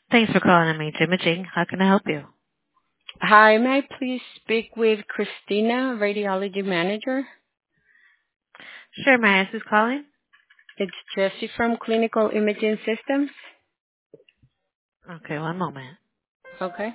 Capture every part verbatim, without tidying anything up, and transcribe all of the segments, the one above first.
Thanks for calling me, Imaging. How can I help you? Hi, may I please speak with Christina, radiology manager? Sure, may I ask who's calling? It's Jessie from Clinical Imaging Systems. Okay, one moment. Okay.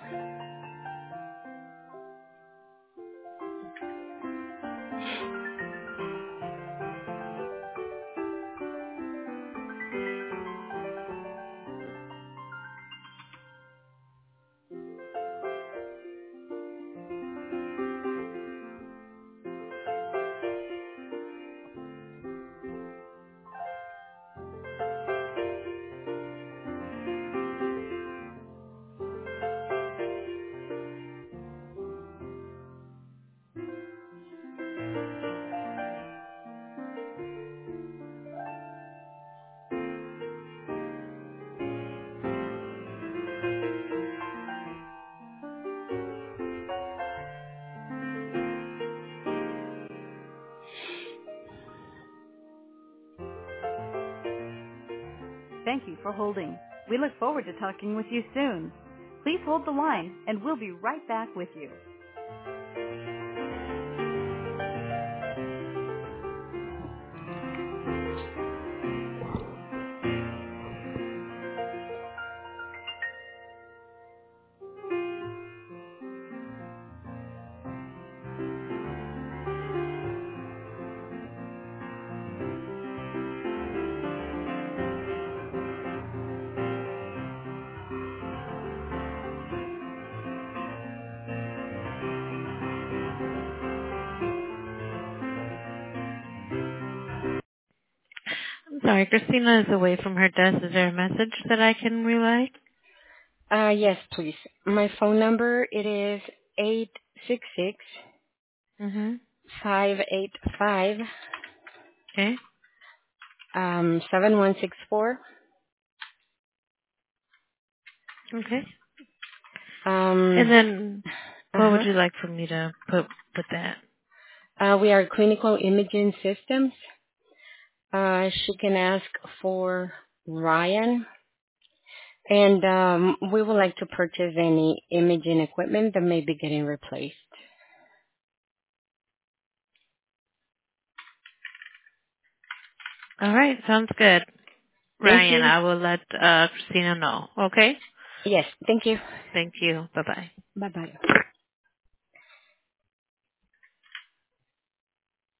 Thank you for holding. We look forward to talking with you soon. Please hold the line, and we'll be right back with you. I'm sorry, Christina is away from her desk. Is there a message that I can relay? Uh, yes, please. My phone number, it is eight six six, Mm-hmm. five eight five, Okay. um, seven one six four. Okay. And Um, then what would uh-huh. you like for me to put with that? Uh, we are Clinical Imaging Systems. Uh, she can ask for Ryan. And um, we would like to purchase any imaging equipment that may be getting replaced. All right, sounds good. Thank Ryan, you. I will let uh, Christina know. Okay? Yes, thank you. Thank you. Bye-bye. Bye-bye.